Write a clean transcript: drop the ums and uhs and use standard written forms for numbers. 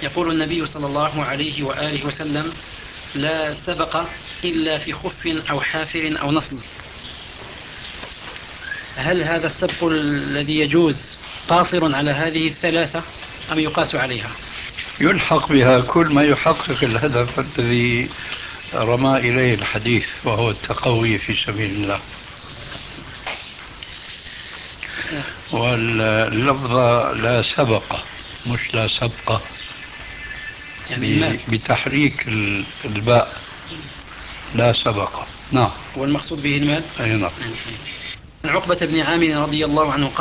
يقول النبي صلى الله عليه وآله وسلم: لا سبق إلا في خف أو حافر أو نصل. هل هذا السبق الذي يجوز قاصر على هذه الثلاثة أم يقاس عليها؟ يلحق بها كل ما يحقق الهدف الذي رمى إليه الحديث، وهو التقوي في سبيل الله. واللفظة لا سبق، مش لا سبقة، يعني المال بتحريك الباء، لا سبق. نعم. والمقصود به المال. أي نعم. عن عقبة بن عامر رضي الله عنه قال: